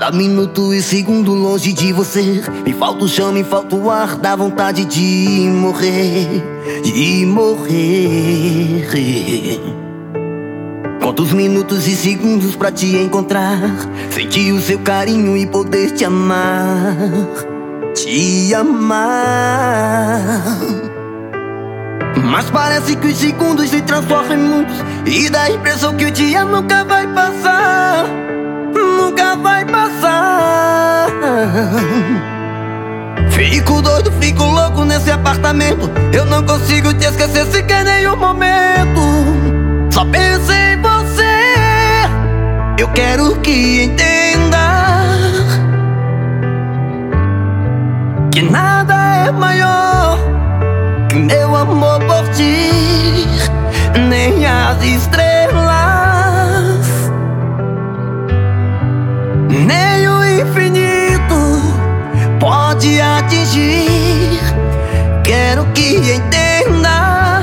Cada minuto e segundo longe de você, me falta o chão, me falta o ar, dá vontade de morrer, de morrer. Quantos minutos e segundos pra te encontrar, sentir o seu carinho e poder te amar, te amar. Mas parece que os segundos se transformam em muitos, e dá a impressão que o dia nunca vai passar, nunca vai passar. Fico doido, fico louco nesse apartamento, eu não consigo te esquecer sequer nenhum momento. Só penso em você, eu quero que entenda que nada é maior que meu amor por ti, nem as estrelas, nem o infinito pode atingir. Quero que entenda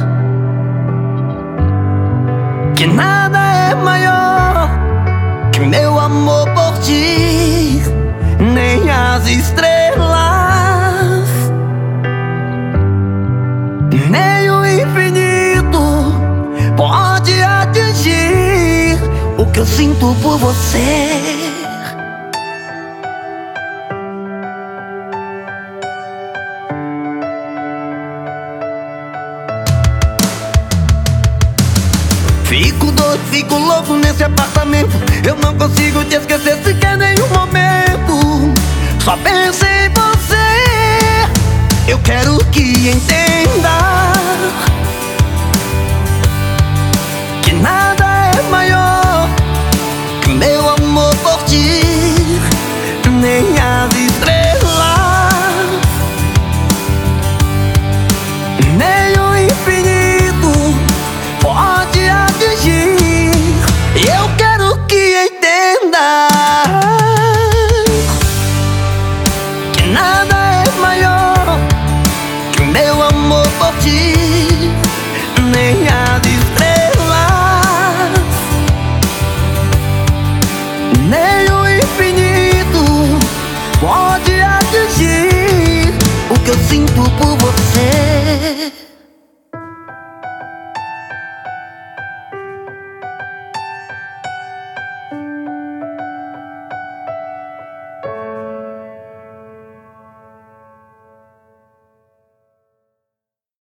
que nada é maior que meu amor por ti, nem as estrelas, nem o infinito pode atingir o que eu sinto por você. Fico doido, fico louco nesse apartamento, eu não consigo te esquecer sequer nenhum momento. Só penso em você, eu quero que entenda que nada é maior que meu amor por ti, nem as estrelas, nem o infinito pode atingir. Eu quero que entenda que nada é maior que meu amor por ti, nem as estrelas, nem o infinito pode atingir o que eu sinto por você.